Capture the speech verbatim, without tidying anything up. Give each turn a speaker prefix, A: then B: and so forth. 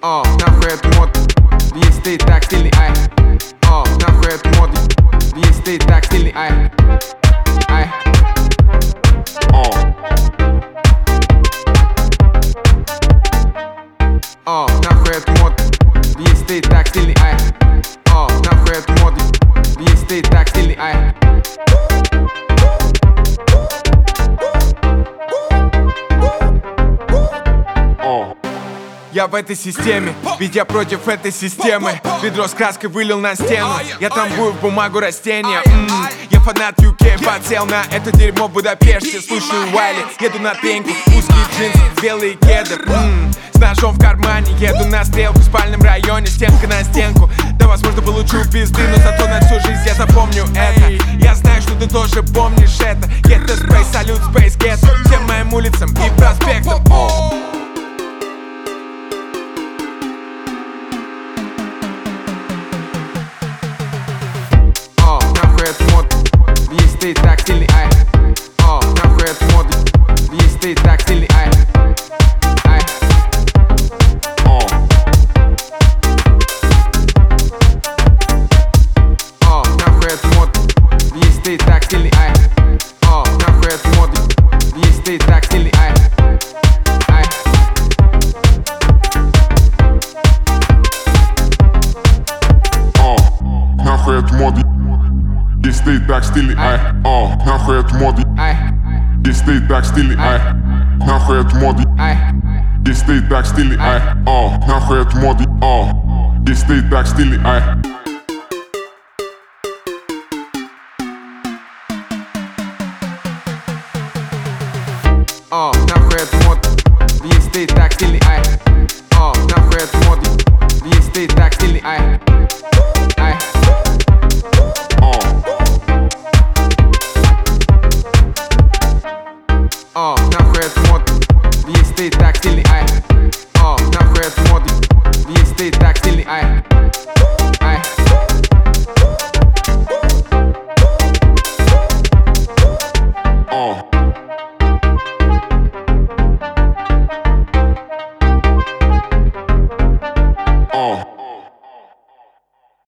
A: О, нахуй это мод, если ты так стильный, ай. О, нахуй это мод, если ты так стильный, ай. Ай. О. О, нахуй это мод, если ты так стильный, ай. О, нахуй это мод, если ты так стильный, ай. Я в этой системе, ведь я против этой системы. Ведро с краской вылил на стену, я трамбую в бумагу растения. М-м, Я фанат ю кей, подсел на это дерьмо в Будапеште. Слушаю Уайли, еду на пеньку, узкие джинсы, белые кеды. М-м, С ножом в кармане, еду на стрелку в спальном районе, стенка на стенку. Да, возможно, получу пизды, но зато на всю жизнь я запомню это. Я знаю, что ты тоже помнишь это. Get the space, салют, space, get всем моим улицам и проспектам. Это мод, если ты так стильный, ай. О, нахуй это мод, если ты так стильный, ай. Ай. О. О, нахуй это мод, если ты так стильный, ай. О, нахуй это мод, если ты так стильный, ай. Ай.
B: О, нахуй это мод, если ты так стильный, ай. О, нахуй это мод, если ты так стильный, ай. Нахуй это мод, если ты так стильный, ай. О, нахуй это мод, о, если ты так стильный, ай.
A: О, нахуй это мод, если ты так стильный, ай. О, нахуй это мод, если ты так стильный, ай. Ай. О, нахуй это мод, если ты так стильный, ай.